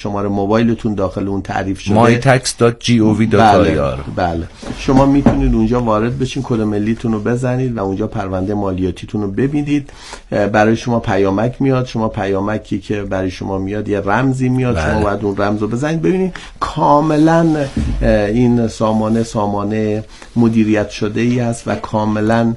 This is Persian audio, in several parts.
شماره موبایلتون داخل اون تعریف شده mytax.gov.ir. بله شما میتونید اونجا وارد بشین، کد ملیتون رو بزنید و اونجا پرونده مالیاتیتون رو ببینید. برای شما پیامک میاد، شما پیامکی که برای شما میاد یه رمزی میاد، شما باید اون رمز رو بزنید. ببینید کاملا این سامانه مدیریت شده ای است و کاملا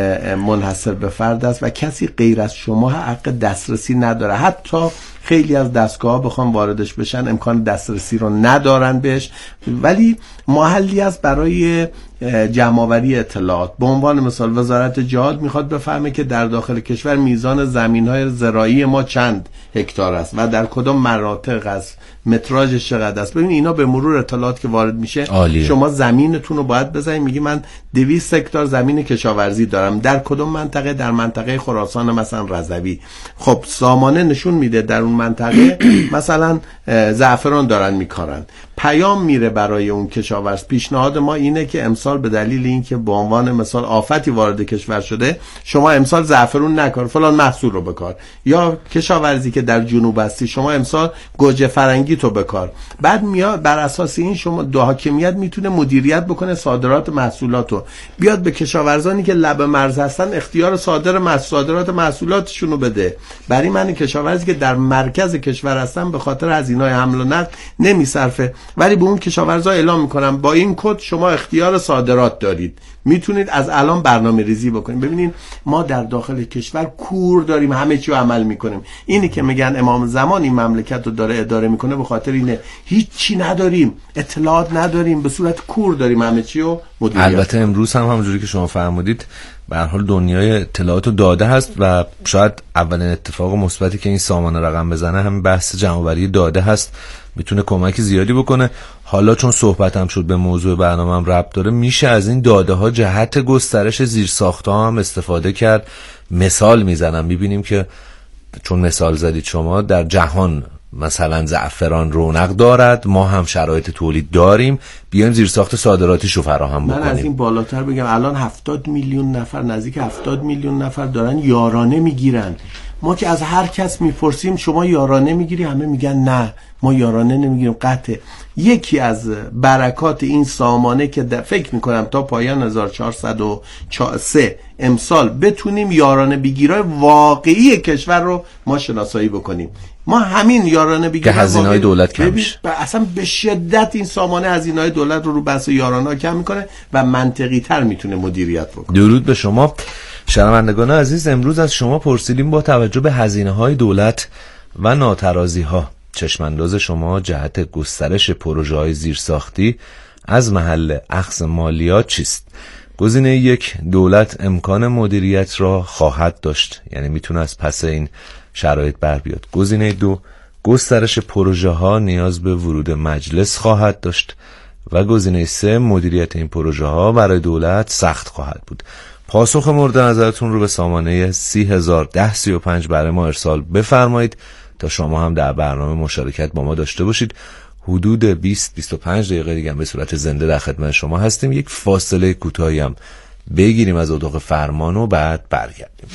منحصر به فرد است و کسی غیر از شما حق دسترسی نداره. حتی خیلی از دستگاه‌ها بخوام واردش بشن امکان دسترسی رو ندارن بهش، ولی محلی است برای جمع‌آوری اطلاعات. به عنوان مثال وزارت جهاد میخواد بفهمه که در داخل کشور میزان زمین‌های زراعی ما چند هکتار است و در کدام مناطق است، متراژش چقدر است. ببین اینا به مرور اطلاعات که وارد میشه عالیه. شما زمینتون رو باید بزنید، میگی من 200 هکتار زمین کشاورزی دارم در کدام منطقه، در منطقه خراسان مثلا رضوی. خب سامانه نشون میده در اون منطقه مثلا زعفران دارن میکارن، پیام میره برای اون کشاورز. پیشنهاد ما اینه که امسال به دلیل اینکه به عنوان مثال آفتی وارد کشور شده شما امسال زعفرون نکار، فلان محصول رو بکار، یا کشاورزی که در جنوب هستی شما امسال گوجه فرنگی تو بکار. بعد میاد بر اساس این شما دو حاکمیت میتونه مدیریت بکنه صادرات محصولاتو، بیاد به کشاورزانی که لب مرز هستن اختیار صادرات محصولاتشون رو بده. برای من کشاورزی که در مرکز کشور هستن به خاطر هزینه‌های حمل و نقل نمیصرفه، ولی به اون کشاورزا اعلام میکنم با این کد شما اختیار صادرات دارید، میتونید از الان برنامه ریزی بکنید. ببینید ما در داخل کشور کور داریم، همه چی رو عمل میکنیم. اینی که میگن امام زمان این مملکت رو داره اداره میکنه به خاطر اینه هیچی نداریم، اطلاعات نداریم، به صورت کور داریم همه چی رو مدیریت. البته امروز هم همونجوری که شما فرمودید به هر حال دنیای اطلاعات و داده هست و شاید اولین اتفاق مثبتی که این سامانه رقم بزنه همین بحث جمع‌آوری داده هست، میتونه کمک زیادی بکنه. حالا چون صحبتم شد به موضوع برنامه‌ام ربط داره، میشه از این داده ها جهت گسترش زیرساخت‌ها هم استفاده کرد. مثال میزنم، میبینیم که چون مثال زدید شما در جهان مثلا زعفران رونق دارد، ما هم شرایط تولید داریم، بیایم زیرساخت صادراتیشو فراهم بکنیم. من از این بالاتر بگم الان 70 میلیون نفر، نزدیک 70 میلیون نفر دارن یارانه میگیرن. ما که از هر کس میپرسیم شما یارانه میگیری، همه میگن نه ما یارانه نمیگیریم، قطعه. یکی از برکات این سامانه که فکر میکنم تا پایان 1403 امسال بتونیم یارانه بگیرای واقعی کشور رو ما شناسایی بکنیم. ما همین یارانه بگیرای که هزینه‌های دولت کم میشه. اصلا به شدت این سامانه هزینه‌های دولت رو بحث یارانه کم میکنه و منطقی تر میتونه مدیریت بکنه. درود به شما شنوندگان عزیز. امروز از شما پرسیدیم با توجه به هزینه‌های دولت و ناترازی‌ها چشمانداز شما جهت گسترش پروژه‌های زیرساختی از محل اخذ مالیات چیست؟ گزینه 1 دولت امکان مدیریت را خواهد داشت، یعنی میتونه از پس این شرایط بر بیاد. گزینه 2 گسترش پروژه‌ها نیاز به ورود مجلس خواهد داشت و گزینه 3 مدیریت این پروژه‌ها برای دولت سخت خواهد بود. پاسخ مورد نظرتون رو به سامانه 301035 برای ما ارسال بفرمایید تا شما هم در برنامه مشارکت با ما داشته باشید. حدود 20-25 دقیقه دیگه هم به صورت زنده در خدمت شما هستیم. یک فاصله کوتاهی هم بگیریم از اتاق فرمان و بعد برگردیم.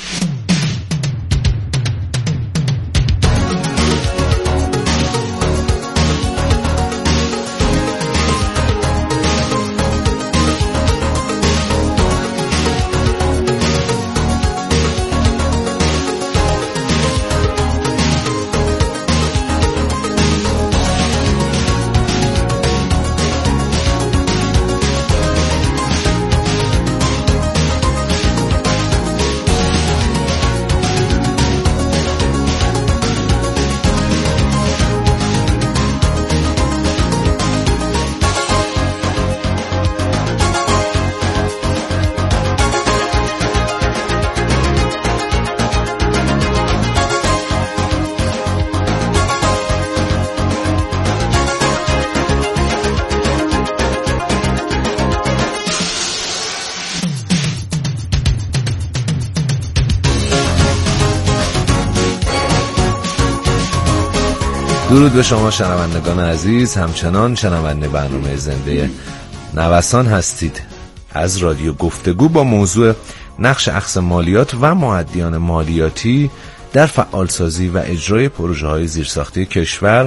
درود به شما شنوندگان عزیز، همچنان شنونده برنامه زنده نوسان هستید از رادیو گفتگو با موضوع نقش اخذ مالیات و مؤدیان مالیاتی در فعالسازی و اجرای پروژه‌های زیرساختی کشور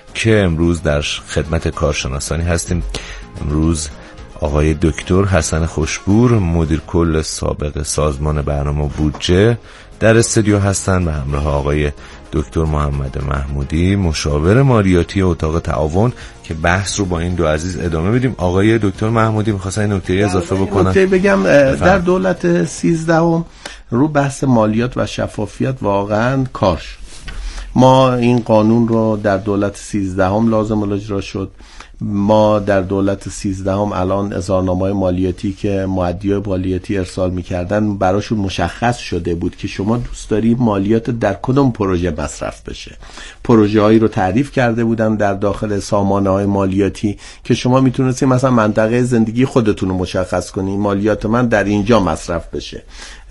که امروز در خدمت کارشناسانی هستیم. امروز آقای دکتر حسن خوشپور، مدیر کل سابق سازمان برنامه و بودجه در استودیو هستند و همراه آقای دکتر محمد محمودی، مشاور مالیاتی اتاق تعاون، که بحث رو با این دو عزیز ادامه بدیم. آقای دکتر محمودی می‌خواستن نکته‌ای اضافه بکنن؟ نکته بگم در دولت 13 رو بحث مالیات و شفافیت واقعا کار شد. ما این قانون رو در دولت 13 لازم الاجرا شد. ما در دولت 13 الان اظهارنامه‌های مالیاتی که مؤدیای مالیاتی ارسال می‌کردن براشون مشخص شده بود که شما دوست داری مالیات در کدوم پروژه مصرف بشه. پروژه‌هایی رو تعریف کرده بودن در داخل سامانه‌های مالیاتی که شما میتونستید مثلا منطقه زندگی خودتون رو مشخص کنید، مالیات من در اینجا مصرف بشه.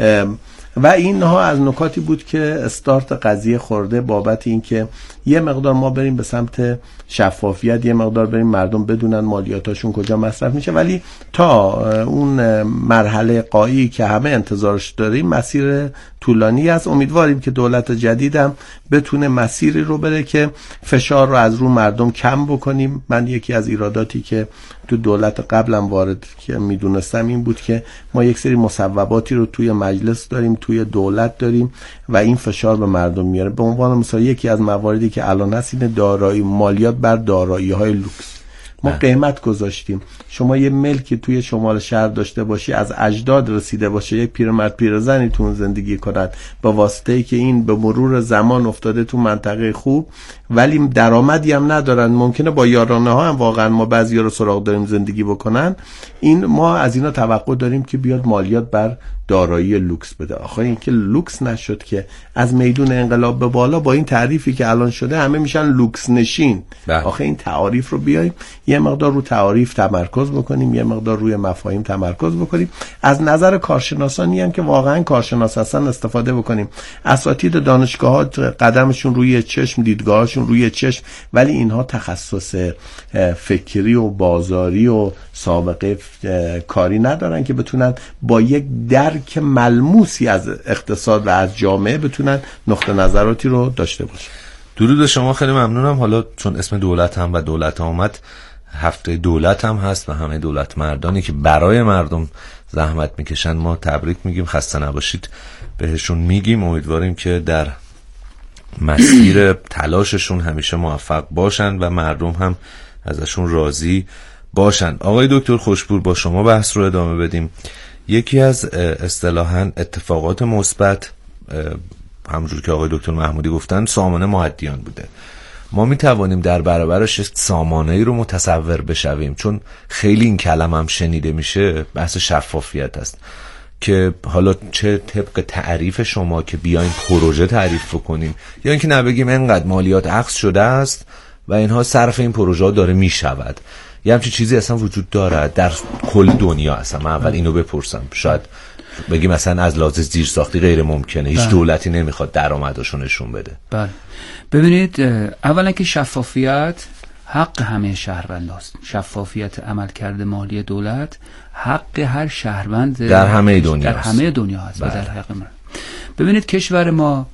و اینها از نکاتی بود که استارت قضیه خورده بابت این که یه مقدار ما بریم به سمت شفافیت، یه مقدار بریم مردم بدونن مالیاتاشون کجا مصرف میشه. ولی تا اون مرحله قایی که همه انتظارش داریم مسیر طولانی است. امیدواریم که دولت جدیدم بتونه مسیری رو بره که فشار رو از رو مردم کم بکنیم. من یکی از ایراداتی که تو دولت قبلم وارد که میدونستم این بود که ما یک سری مصوباتی رو توی مجلس داریم، توی دولت داریم و این فشار به مردم میاره. به عنوان مثال یکی از مواردی که الان هست اینه دارایی، مالیات بر دارایی‌های لوکس. ما قیمت گذاشتیم. شما یه ملکی توی شمال شهر داشته باشی، از اجداد رسیده باشه، یک پیرمرد پیرزنی تو زندگی کنند با واسطه ای که این به مرور زمان افتاده تو منطقه خوب ولی درآمدی هم ندارن، ممکنه با یارانه ها هم واقعا ما بعضیا رو سراغ داریم زندگی بکنن. این ما از اینا توقع داریم که بیاد مالیات بر دارایی لوکس بده. آخه این که لوکس نشد که از میدون انقلاب به بالا با این تعریفی که الان شده همه میشن لوکس نشین. آخه این تعاریف رو بیایم یه مقدار رو تعاریف تمرکز بکنیم، یه مقدار روی مفاهیم تمرکز بکنیم. از نظر کارشناسانی هم که واقعا کارشناس هستن استفاده بکنیم. اساتید دانشگاه‌ها قدمشون روی چشم، دیدگاهشون روی چشم، ولی اینها تخصص فکری و بازاری و سابقه کاری ندارن که بتونن با یک درک ملموسی از اقتصاد و از جامعه بتونن نقطه نظراتی رو داشته باشن. درود به شما، خیلی ممنونم. حالا چون اسم دولت هم و دولت آمد، هفته دولت هم هست و همه دولت مردانی که برای مردم زحمت میکشن ما تبریک میگیم، خسته نباشید بهشون میگیم. امیدواریم که در مسیر تلاششون همیشه موفق باشن و مردم هم ازشون راضی باشن. آقای دکتر خوشپور، با شما بحث رو ادامه بدیم. یکی از اصطلاحاً اتفاقات مثبت، همونجور که آقای دکتر محمودی گفتن، سامانه مؤدیان بوده. ما می توانیم در برابرش سامانه‌ای رو متصور بشویم، چون خیلی این کلمه هم شنیده میشه، بحث شفافیت است که حالا چه طبق تعریف شما که بیایم پروژه تعریف بکنیم یا اینکه نبگیم انقدر مالیات اخذ شده است و اینها صرف این پروژه ها داره میشود. یه همچین چیزی اصلا وجود داره در کل دنیا؟ اصلا من اول اینو بپرسم. شاید بگیم مثلا از لحاظ زیرساختی غیر ممکنه، هیچ دولتی نمیخواد درآمدشو نشون بده. بله، ببینید، اولا که شفافیت حق همه شهرونداست. شفافیت عملکرد مالی دولت حق هر شهروند در همه دنیا در همه دنیا هست. و در حق من ببینید کشور ما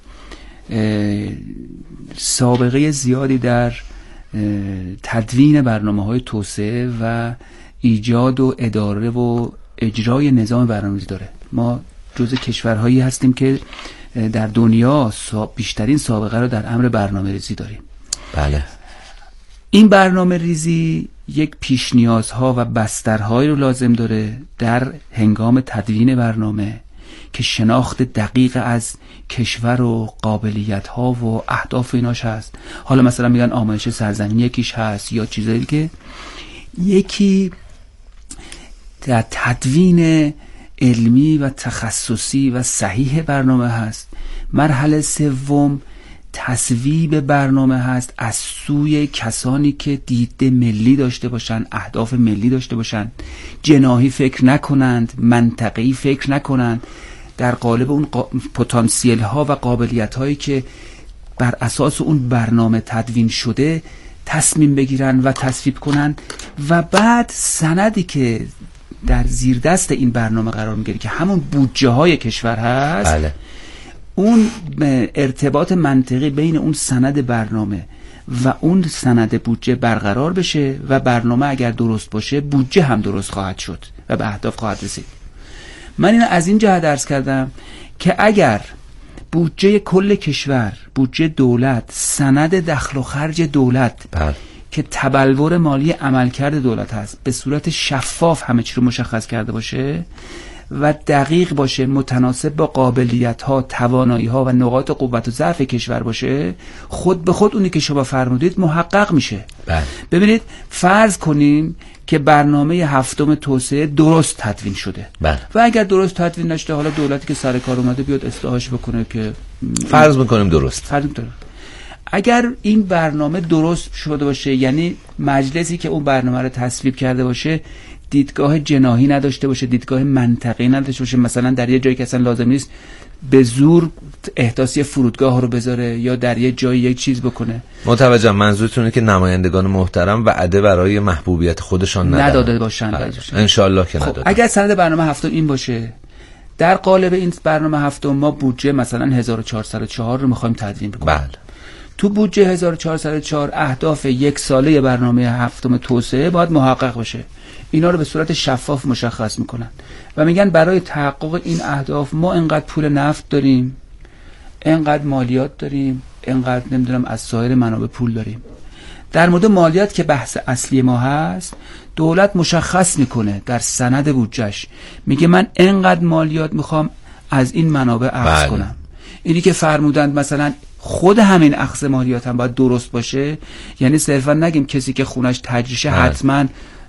سابقه زیادی در تدوین برنامه‌های توسعه و ایجاد و اداره و اجرای نظام برنامه‌ریزی داره. ما جزء کشورهایی هستیم که در دنیا بیشترین سابقه رو در امر برنامه‌ریزی داریم. بله. این برنامه‌ریزی یک پیش نیازها و بسترهایی رو لازم داره در هنگام تدوین برنامه که شناخت دقیق از کشور و قابلیت‌ها و اهداف ایناش هست. حالا مثلا میگن آمایش سرزمین یکیش هست یا چیزایی که یکی در تدوین علمی و تخصصی و صحیح برنامه هست. مرحله سوم تصویب برنامه هست از سوی کسانی که دید ملی داشته باشند، اهداف ملی داشته باشند، جناحی فکر نکنند، منطقی فکر نکنند، در قالب اون پتانسیل ها و قابلیت هایی که بر اساس اون برنامه تدوین شده تصمیم بگیرن و تصویب کنن و بعد سندی که در زیر دست این برنامه قرار میگیره که همون بودجه های کشور هست. بله. اون ارتباط منطقی بین اون سند برنامه و اون سند بودجه برقرار بشه و برنامه اگر درست باشه بودجه هم درست خواهد شد و به اهداف خواهد رسید. من اینو از این جهت عرض کردم که اگر بودجه کل کشور، بودجه دولت، سند دخل و خرج دولت که تبلور مالی عملکرد دولت هست به صورت شفاف همه چی رو مشخص کرده باشه و دقیق باشه، متناسب با قابلیت ها، توانایی ها و نقاط قوت و ضعف کشور باشه، خود به خود اونی که شما فرمودید محقق میشه. ببینید فرض کنیم که برنامه هفتم توسعه درست تدوین شده و اگر درست تدوین نشده، حالا دولتی که سر کار اومده بیاد اصلاحش بکنه که فرض میکنیم درست. اگر این برنامه درست شده باشه، یعنی مجلسی که اون برنامه رو تصویب کرده باشه دیدگاه جناحی نداشته باشه، دیدگاه منطقی نداشته باشه، مثلا در یه جایی که اصلا لازم نیست به زور احداثی فرودگاه رو بذاره یا در یه جایی یک چیز بکنه. متوجهم. منظورتونه که نمایندگان محترم وعده برای محبوبیت خودشان نداده باشن. انشالله که نداده. اگر سند برنامه هفتم این باشه، در قالب این برنامه هفتم ما بودجه مثلا 1404 رو می‌خوایم تدوین بکنیم. تو بودجه 1404 اهداف یک ساله برنامه هفتم توسعه باید محقق بشه. اینا رو به صورت شفاف مشخص میکنن و میگن برای تحقق این اهداف ما انقدر پول نفت داریم، انقدر مالیات داریم، انقدر نمیدونم از سایر منابع پول داریم. در مورد مالیات که بحث اصلی ما هست، دولت مشخص میکنه در سند بودجهش، میگه من انقدر مالیات میخوام از این منابع اخذ کنم. اینی که فرمودند مثلا خود همین اخذ مالیات هم باید درست باشه، یعنی صرفا نگیم کسی که خونش تجریشه حتما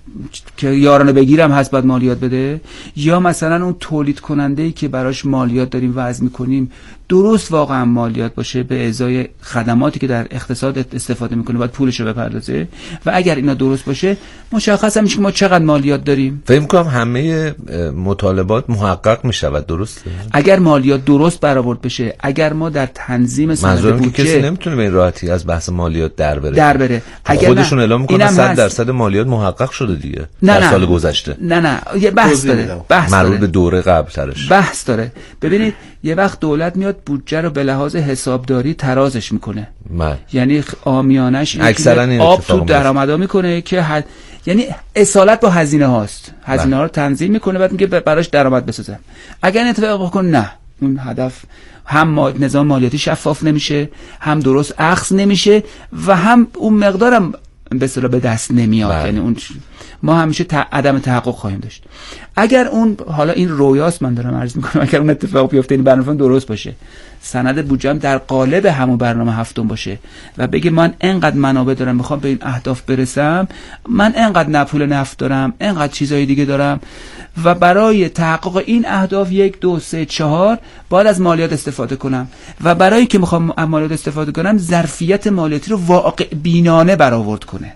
که یارانه بگیرم هست باید مالیات بده، یا مثلا اون تولید کننده‌ای که براش مالیات داریم وضع می‌کنیم درست واقعا مالیات باشه به ازای خدماتی که در اقتصاد استفاده می‌کنه باید پولش رو بپردازه و اگر اینا درست باشه مشخص میشه که ما چقدر مالیات داریم. فکر می‌کنم همه مطالبات محقق می‌شود. درسته اگر مالیات درست برآورد بشه، اگر ما در تنظیم سند بودجه کسی نمیتونه به این راحتی از بحث مالیات در بره. اگر خودشون اعلام می‌کنن 100% مالیات محقق شده دیگه در سال گذشته. نه یه بحث داره، مربوط به دوره قبل ترش بحث داره. ببینید یه وقت دولت میاد بودجه رو به لحاظ حسابداری ترازش میکنه، یعنی عامیانش آب تو درآمدا میکنه که یعنی اصالت با هزینه هاست، هزینه ها رو تنظیم میکنه بعد میگه براش درآمد بسازم. اگر این اتفاق بکنه نه، اون هدف هم نظام مالیاتی شفاف نمیشه، هم درست اخذ نمیشه و هم اون مقدارم به اصطلاح به دست نمیاد. یعنی اون ما همیشه عدم تحقق خواهیم داشت. اگر اون حالا این رویاست من دارم عرض میکنم، اگر اون اتفاق بیفته این برنامه درست باشه، سند بودجه هم در قالب همون برنامه هفتم باشه و بگه من انقدر منابع دارم میخوام به این اهداف برسم، من انقدر پول نفت دارم، انقدر چیزای دیگه دارم و برای تحقق این اهداف 1 2 3 4 باید از مالیات استفاده کنم و برای که میخوام مالیات استفاده کنم ظرفیت مالیاتی رو واقع بینانه برآورد کنه،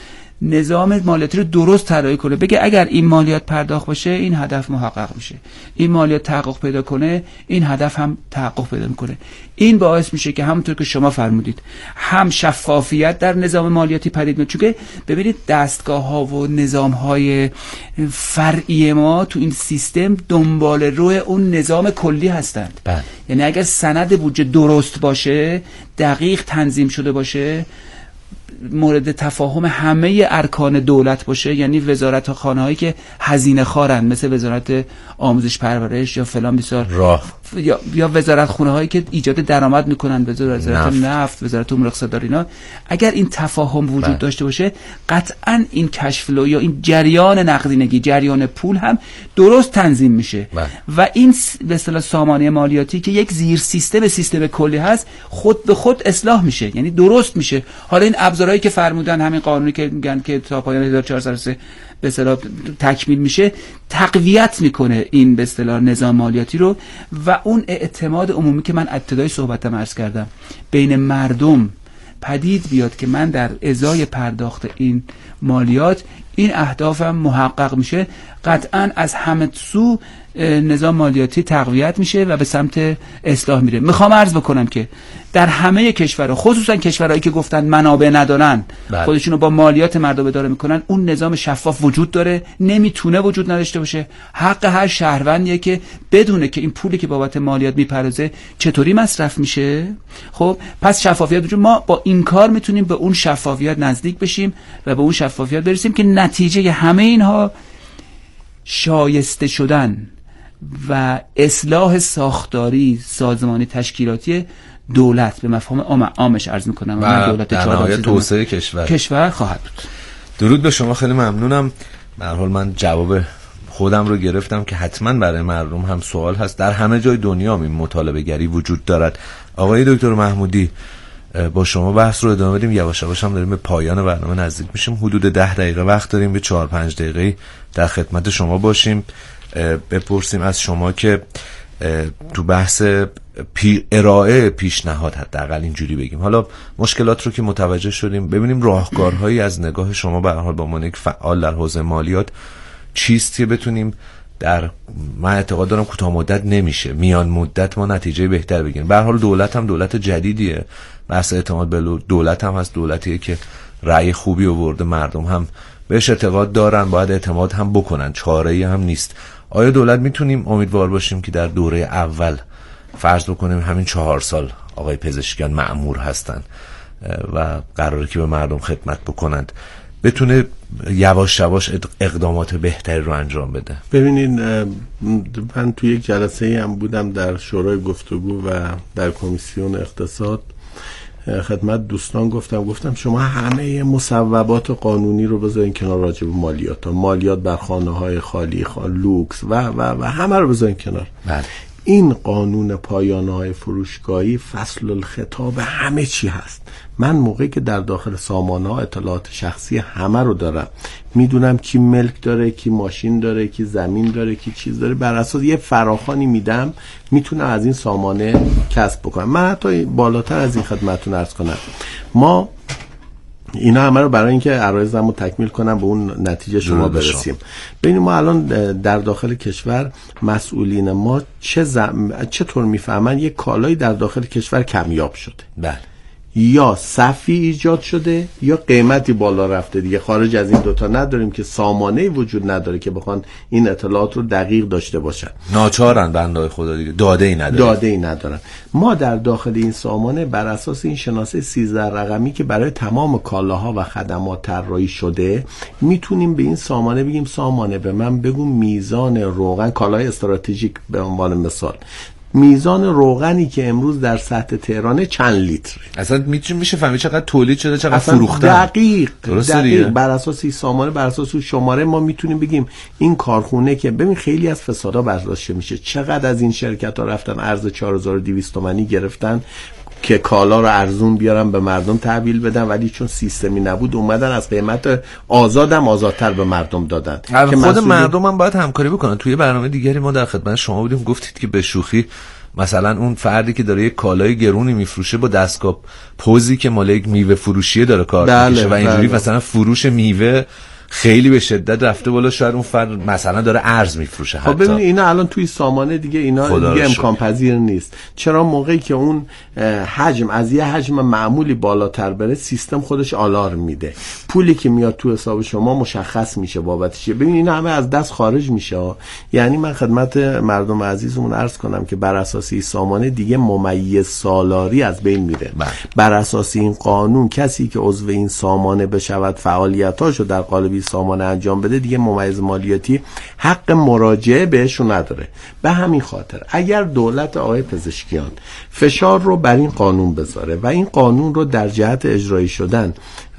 نظام مالیاتی رو درست طراحی کنه، بگه اگر این مالیات پرداخت بشه این هدف محقق میشه، این مالیات تحقق پیدا کنه این هدف هم تحقق پیدا میکنه. این باعث میشه که همونطور که شما فرمودید هم شفافیت در نظام مالیاتی پدید میاد، چون ببینید دستگاه ها و نظام های فرعی ما تو این سیستم دنبال روی اون نظام کلی هستند. یعنی اگر سند بودجه درست باشه، دقیق تنظیم شده باشه، مورد تفاهم همه ارکان دولت باشه، یعنی وزارت خانه هایی که هزینه خارن مثل وزارت آموزش پرورش یا فلان بسیار یا وزارت خونه هایی که ایجاد درآمد میکنن، وزارت نفت، وزارت امور اقتصادی، اینا اگر این تفاهم وجود داشته باشه قطعا این کش فلو یا این جریان نقدینگی، جریان پول هم درست تنظیم میشه و این به اصطلاح سامانه مالیاتی که یک زیر سیستم کلی هست خود به خود اصلاح میشه، یعنی درست میشه. حالا این ابزارهایی که فرمودن، همین قانونی که میگن که تا پایان 1403 به اصطلاح تکمیل میشه، تقویت میکنه این به اصطلاح نظام مالیاتی رو و اون اعتماد عمومی که من ابتدای صحبتم عرض کردم بین مردم پدید بیاد که من در ازای پرداخت این مالیات این اهداف هم محقق میشه، قطعا از همه سو نظام مالیاتی تقویت میشه و به سمت اصلاح میره. میخوام عرض بکنم که در همه کشورها، خصوصا کشورهایی که گفتن منابع ندارن، خودشونو با مالیات مردم اداره میکنن، اون نظام شفاف وجود داره، نمیتونه وجود نداشته باشه. حق هر شهروندیه که بدونه که این پولی که بابت مالیات میپردازه چطوری مصرف میشه. خب پس شفافیت وجود، ما با این کار میتونیم به اون شفافیت نزدیک بشیم و به اون شفافیت برسیم که نتیجه همه اینها شایسته شدن و اصلاح ساختاری سازمانی تشکیلاتی دولت به مفهوم عامش عرض میکنم و دولت در نهایت توسعه کشور خواهد بود. درود به شما، خیلی ممنونم. به هر حال من جواب خودم رو گرفتم که حتما برای مردم هم سوال هست. در همه جای دنیا این مطالبه گری وجود دارد. آقای دکتر محمودی، با شما بحث رو ادامه بدیم. یواش یواش هم داریم به پایان برنامه نزدیک میشیم. حدود 10 دقیقه وقت داریم، به 4-5 دقیقه در خدمت شما باشیم. بپرسیم از شما که تو بحث ارائه پیشنهاد، حداقل اینجوری بگیم، حالا مشکلات رو که متوجه شدیم، ببینیم راهکارهایی از نگاه شما به هر حال با عنوان یک فعال در حوزه مالیات چیست که بتونیم من اعتقاد دارم کوتاه مدت نمیشه، میان مدت ما نتیجه بهتر بگیریم. به هر حال دولت هم دولت جدیدیه، بحث اعتماد به دولت هم هست، دولتیه که رأی خوبی آورده، مردم هم بهش اعتقاد دارن، باید اعتماد هم بکنن، چاره‌ای هم نیست. آیا دولت میتونیم امیدوار باشیم که در دوره اول، فرض بکنیم همین 4 سال آقای پزشکیان مأمور هستن و قراره که به مردم خدمت بکنند، بتونه یواش یواش اقدامات بهتری رو انجام بده؟ ببینید، من توی یک جلسه هم بودم در شورای گفتگو و در کمیسیون اقتصاد، خدمت دوستان گفتم شما همه مصوبات قانونی رو بذارین کنار، راجع به مالیات بر خانه‌های خالی، لوکس و همه رو بذارین کنار. بله. این قانون پایانه‌های فروشگاهی فصل الخطاب همه چی هست. من موقعی که در داخل سامانه‌ها اطلاعات شخصی همه رو دارم، میدونم کی ملک داره، کی ماشین داره، کی زمین داره، کی چیز داره، بر اساس یه فراخوانی میدم، میتونم از این سامانه کسب بکنم. من حتی بالاتر از این خدمتتون عرض کنم، ما اینا همه رو برای اینکه عرایزم رو تکمیل کنم به اون نتیجه شما برسیم. ببینید، ما الان در داخل کشور مسئولین ما چطور میفهمن یک کالایی در داخل کشور کمیاب شده؟ بله. یا صفی ایجاد شده یا قیمتی بالا رفته. دیگه خارج از این دوتا نداریم که سامانه‌ای وجود نداره که بخوان این اطلاعات رو دقیق داشته باشن. ناچارن بندای خدا دیگه، داده‌ای ندارن. ما در داخل این سامانه بر اساس این شناسه 13 رقمی که برای تمام کالاها و خدمات طراحی شده، میتونیم به این سامانه بگیم سامانه به من بگو میزان روغن، کالای استراتژیک به عنوان مثال، میزان روغنی که امروز در سطح تهران چند لیتر، اصلا میشه فهمید چقدر تولید شده، چقدر فروختن. دقیق بر اساس این سامانه، بر اساس شماره ما میتونیم بگیم این کارخونه که ببین خیلی از فسادا برداشته میشه، چقدر از این شرکت ها رفتن ارز 4200 تومانی گرفتن که کالا رو ارزون بیارن به مردم تحویل بدن، ولی چون سیستمی نبود اومدن از قیمت آزادتر به مردم دادن. که خود مردم هم باید همکاری بکنن. توی برنامه دیگری ما در خدمت شما بودیم، گفتید که به شوخی مثلا اون فردی که داره یک کالای گرونی میفروشه با دستگاه پوزی که مال یک میوه فروشیه داره کار میشه و اینجوری مثلا فروش میوه خیلی به شدت رفته بالا، شاید اون فرد مثلا داره ارز میفروشه. خب ببینید اینا الان توی سامانه دیگه اینا دیگه امکان پذیر نیست. چرا؟ موقعی که اون حجم از یه حجم معمولی بالاتر بره، سیستم خودش آلارم میده، پولی که میاد تو حساب شما مشخص میشه بابتش. ببینید اینا همه از دست خارج میشه. یعنی من خدمت مردم عزیزمون عرض کنم که بر اساس این سامانه دیگه ممیز سالاری از بین میره. بر اساس این قانون کسی که عضو این سامانه بشود، فعالیتاشو در قالب سامانه انجام بده، دیگه ممیز مالیاتی حق مراجعه بهشون نداره. به همین خاطر اگر دولت آقای پزشکیان فشار رو بر این قانون بذاره و این قانون رو در جهت اجرایی شدن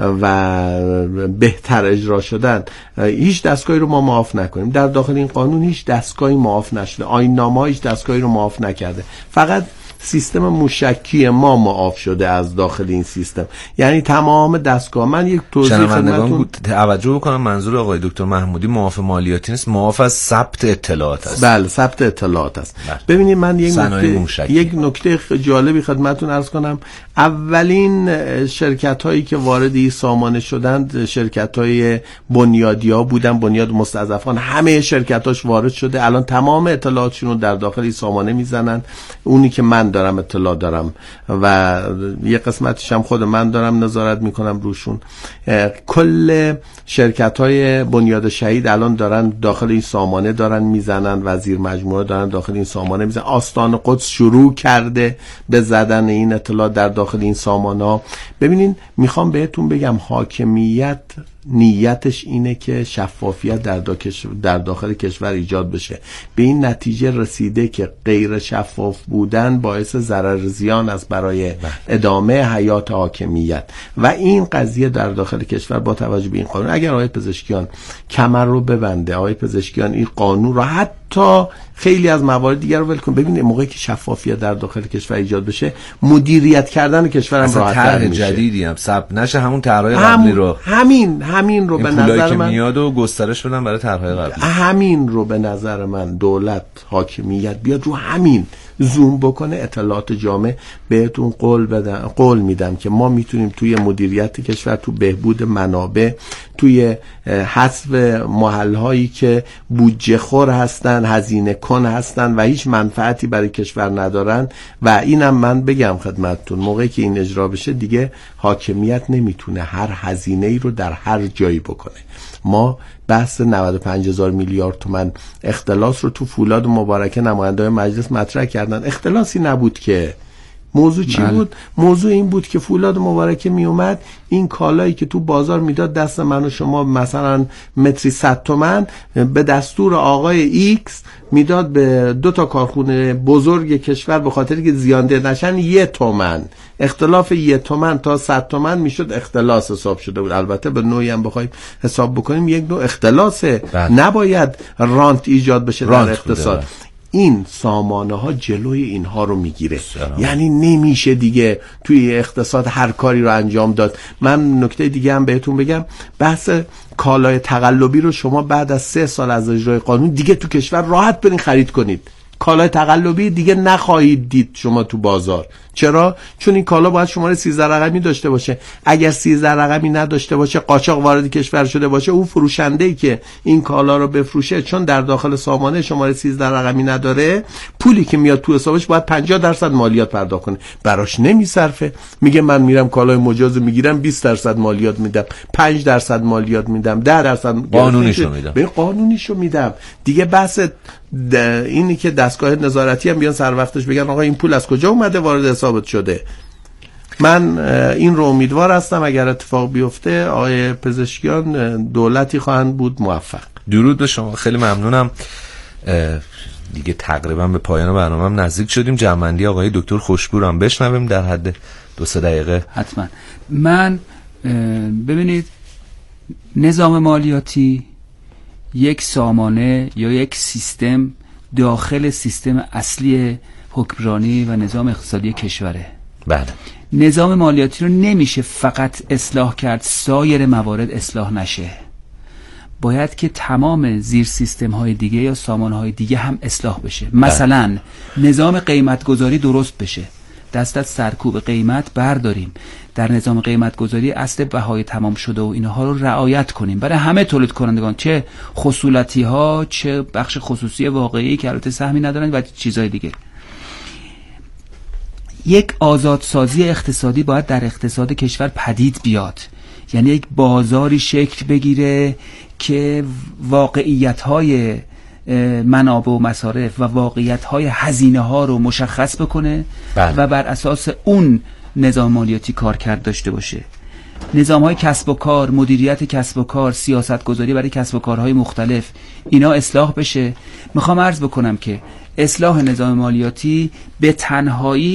و بهتر اجرا شدن، هیچ دستگاهی رو ما معاف نکنیم. در داخل این قانون هیچ دستگاهی معاف نشده، آیین نامه هیچ دستگاهی رو معاف نکرده، فقط سیستم موشکی ما معاف شده از داخل این سیستم، یعنی تمام دستگاه. من یک توضیح خدمتتون توجه بکنم، منظور آقای دکتر محمودی معاف مالیاتی نیست، معاف از ثبت اطلاعات است. بله، ثبت اطلاعات است. ببینید من یک نکته جالبی خدمتتون عرض کنم. اولین شرکت هایی که وارد این سامانه شدند شرکت های بنیادی ها بودن، بنیاد مستضعفان. همه شرکتاش وارد شده، الان تمام اطلاعاتشون رو در داخل این سامانه میزنن. اونی که من دارم اطلاع دارم و یه قسمتش هم خود من دارم نظارت میکنم روشون. کل شرکت های بنیاد شهید الان دارن داخل این سامانه دارن میزنن، وزیر مجموعه دارن داخل این سامانه میزنن. آستان قدس شروع کرده به زدن این اطلاع در داخل این سامانه ها. ببینین میخوام بهتون بگم حاکمیت نیتش اینه که شفافیت در داخل کشور ایجاد بشه. به این نتیجه رسیده که غیر شفاف بودن باعث ضرر زیان است برای ادامه حیات حاکمیت. و این قضیه در داخل کشور با توجه به این قانون، اگر آقای پزشکیان کمر رو ببنده، آقای پزشکیان این قانون رو حتی خیلی از موارد دیگر رو ول کن، ببینید موقعی که شفافیت در داخل کشور ایجاد بشه، مدیریت کردن کشور هم راحت‌تر میشه. جدیدی هم ثبت نشه، همون طرح‌های قبلی رو همین رو به نظر من میاد و گسترش بدن برای طرح‌های قبلی. همین رو به نظر من دولت، حاکمیت بیاد رو همین زوم بکنه. اطلاعات جامع بهتون قول میدم که ما میتونیم توی مدیریت کشور، تو بهبود منابع، توی حذف محل‌هایی که بودجه خور هستن، هزینه کن هستن و هیچ منفعتی برای کشور ندارن. و اینم من بگم خدمتتون، موقعی که این اجرا بشه دیگه حاکمیت نمیتونه هر هزینه‌ای رو در هر جایی بکنه. ما بحث 95,000 میلیارد تومان اختلاس رو تو فولاد مبارکه نماینده‌های مجلس مطرح کردن. اختلاسی نبود که. موضوع چی بود؟ موضوع این بود که فولاد مبارکه می اومد، این کالایی که تو بازار میداد دست من و شما مثلا متری 100 تومن، به دستور آقای ایکس میداد به 2 تا کارخونه بزرگ کشور به خاطر که زیانده نشن 1 تومن. اختلاف 1 تومن تا 100 تومن میشد اختلاس حساب شده بود. البته به نوعی هم بخوایم حساب بکنیم یک نوع اختلاسه، نباید رانت ایجاد بشه در اقتصاد. این سامانه ها جلوی اینها رو میگیره. یعنی نمیشه دیگه توی اقتصاد هر کاری رو انجام داد. من نکته دیگه هم بهتون بگم، بحث کالای تقلبی رو شما بعد از 3 سال از اجرای قانون دیگه تو کشور راحت برین خرید کنید. کالای تقلبی دیگه نخواهید دید شما تو بازار. چرا؟ چون این کالا باید شماره 13 رقمی داشته باشه. اگر 13 رقمی نداشته باشه، قاچاق وارد کشور شده باشه، اون فروشنده‌ای که این کالا رو بفروشه چون در داخل سامانه شماره 13 رقمی نداره، پولی که میاد تو حسابش باید 50% مالیات پرداخت کنه. براش نمیصرفه. میگه من میرم کالای مجاز میگیرم 20% مالیات میدم، 5% مالیات میدم، 10% قانونیشو میدم. دیگه بحث اینی که دستگاه نظارتی هم بیان سر وقتش بگن آقا این پول از کجا اومده وارد حسابت شده. من این رو امیدوار هستم اگر اتفاق بیفته آقای پزشکیان دولتی خواهند بود موفق. درود به شما، خیلی ممنونم. دیگه تقریبا به پایان برنامه نزدیک شدیم. جمع‌بندی آقای دکتر خوشبو رو هم بشنویم در حد 2-3 دقیقه. حتما. من ببینید، نظام مالیاتی یک سامانه یا یک سیستم داخل سیستم اصلی حکمرانی و نظام اقتصادی کشوره. بله. نظام مالیاتی رو نمیشه فقط اصلاح کرد سایر موارد اصلاح نشه. باید که تمام زیر سیستم های دیگه یا سامانه های دیگه هم اصلاح بشه. مثلا نظام قیمت گذاری درست بشه، دست از سرکوب قیمت برداریم، در نظام قیمت گذاری اصل بهای تمام شده و اینها رو رعایت کنیم برای همه تولید کنندگان، چه خصولتی ها چه بخش خصوصی واقعی که البته سهمی ندارن و چیزهای دیگه. یک آزادسازی اقتصادی باید در اقتصاد کشور پدید بیاد، یعنی یک بازاری شکل بگیره که واقعیت‌های منابع و مصارف و واقعیت‌های هزینه‌ها رو مشخص بکنه و بر اساس اون نظام مالیاتی کارکرد داشته باشه. نظام‌های کسب و کار، مدیریت کسب و کار، سیاست‌گذاری برای کسب و کارهای مختلف، اینا اصلاح بشه. میخوام عرض بکنم که اصلاح نظام مالیاتی به تنهایی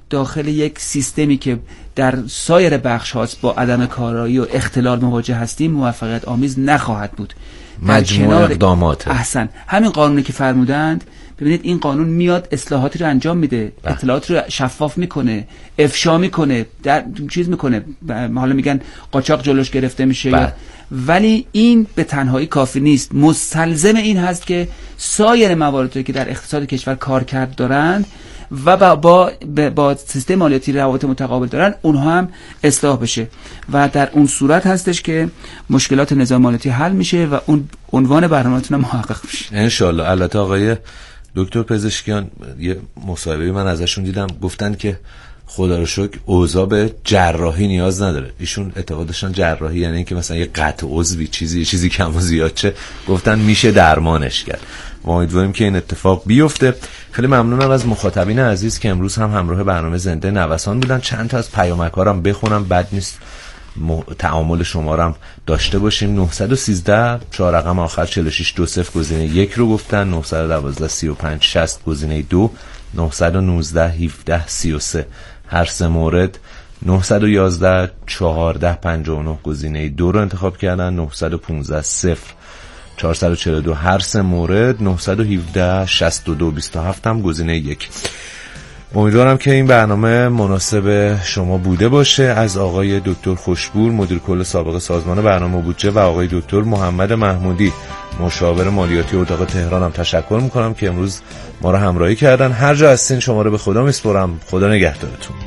داخل یک سیستمی که در سایر بخش هاست با عدم کارایی و اختلال مواجه هستیم موفقیت آمیز نخواهد بود. مجموع اقدامات احسن همین قانونی که فرمودند، ببینید این قانون میاد اصلاحاتی رو انجام میده، اطلاعات رو شفاف میکنه، افشا میکنه، در چیز میکنه، حالا میگن قاچاق جلوش گرفته میشه، ولی این به تنهایی کافی نیست. مستلزم این هست که سایر مواردی که در اقتصاد کشور کارکرد دارند و با سیستم مالیاتی روابط متقابل دارن اونها هم اصلاح بشه و در اون صورت هستش که مشکلات نظام مالیاتی حل میشه و اون عنوان برنامه‌تون محقق میشه ان شاء الله. البته آقای دکتر پزشکیان یه مصاحبه من ازشون دیدم، گفتن که خدا رو شکر اوضاع به جراحی نیاز نداره. ایشون اعتقادشون جراحی یعنی که مثلا یه قطع عضوی چیزی کم و زیاد چه، گفتن میشه درمانش کرد. ما امیدواریم که این اتفاق بیفته. خیلی ممنونم از مخاطبین عزیز که امروز هم همراه برنامه زنده نوسان بودن. چند تا از پیامک‌ها رو هم بخونم، بد نیست تعامل شما رو هم داشته باشیم. 913 4 رقم آخر 4620 گزینه 1 رو گفتن، 912 35 60 گزینه 2، 919 17 33 هر سه مورد، 911 14 59 گزینه 2 رو انتخاب کردن، 915 0 442 هر سه مورد، 917 62 27 هم گزینه 1. امیدوارم که این برنامه مناسب شما بوده باشه. از آقای دکتر خوشبور مدیر کل سابق سازمان برنامه بودجه و آقای دکتر محمد محمودی مشاور مالیاتی اتاق تهران هم تشکر میکنم که امروز ما رو همراهی کردن. هر جا هستین شما رو به خدا میسپارم. خدا نگهدارتون.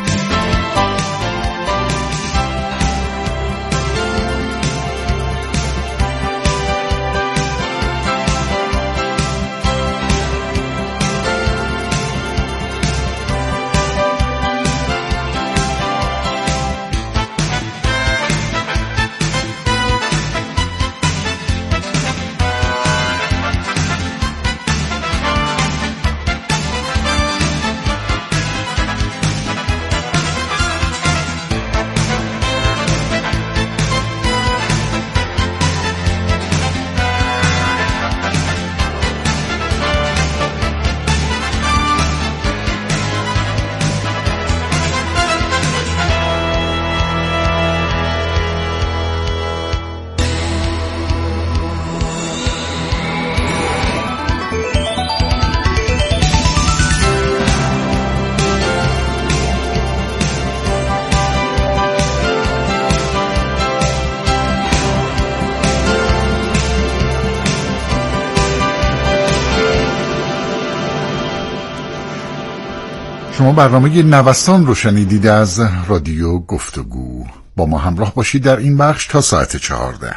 شما برنامه نوسان رو شنیدید از رادیو گفتگو. با ما همراه باشید در این بخش تا ساعت 14.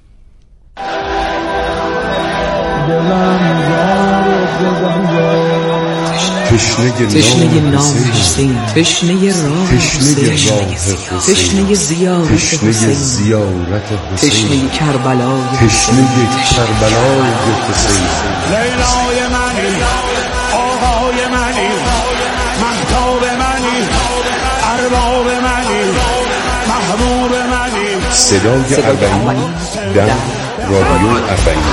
تشنه نام حسین، تشنه راه حسین، تشنه زیارت حسین، تشنه کربلای حسین، لیلای منی، آقای منی، مهتاب منی، ارباب منی، محبوب منی. صدای اربعین در رادیو اربعین.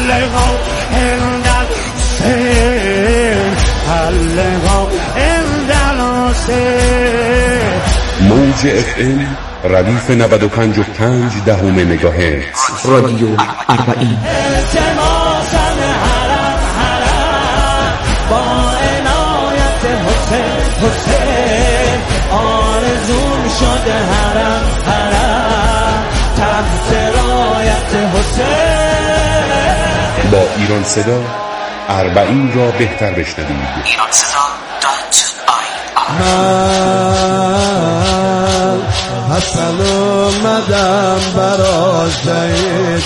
موج FM ردیف 95.5 مگاهرتز. رادیو اربعین. با عنایت حسین آرزون شده حرم تحت رایت حسین. با ایران صدا اربعین را بهتر بشنوید. ایران صدا من حسن اومدم برا شهید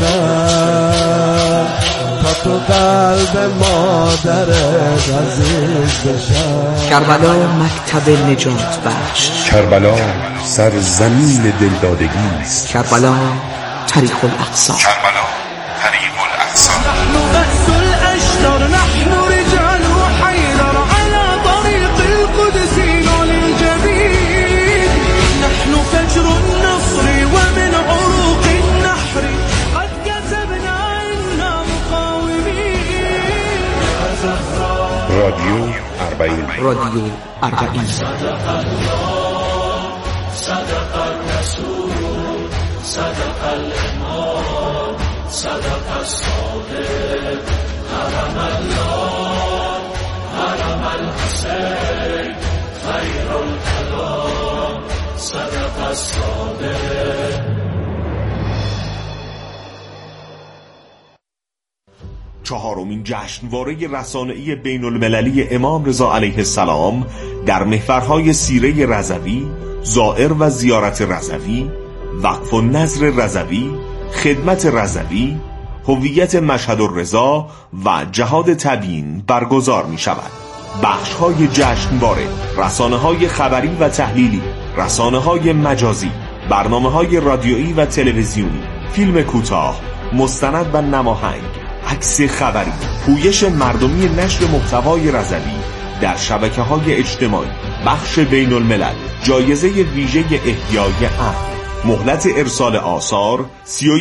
بشم تا تو قلب مادرت عزیز بشم. کربلا مکتب نجات بخش. کربلا سرزمین دلدادگی است. کربلا طریق الاقصی. کربلا طریق الاقصی. نحن بأس الأشجار، نحن رجال حيدر على طريق القدس للجديد. نحن فجر النصر ومن عروق النحر قد كسبنا إنا مقاومين. رادیو اربعین. 40. رادیو 40. صدق الرسول صدق الامام صدق الصادق حرم الله حرم الحسین خیر الکلام صدق الصادق. چهارمین جشنواره رسانه‌ای بین المللی امام رضا علیه السلام در محورهای سیره رضوی، زائر و زیارت رضوی، وقف و نظر رضوی، خدمت رضوی، هویت مشهد الرضا و جهاد تبیین برگزار می شود. بخش‌های جشنواره: رسانه‌های خبری و تحلیلی، رسانه‌های مجازی، برنامه‌های رادیویی و تلویزیونی، فیلم کوتاه، مستند و نماهنگ، عکس خبری، پویش مردمی نشر محتوای رضوی در شبکه‌های اجتماعی، بخش بین الملل، جایزه ویژه احیای امن، مهلت ارسال آثار 31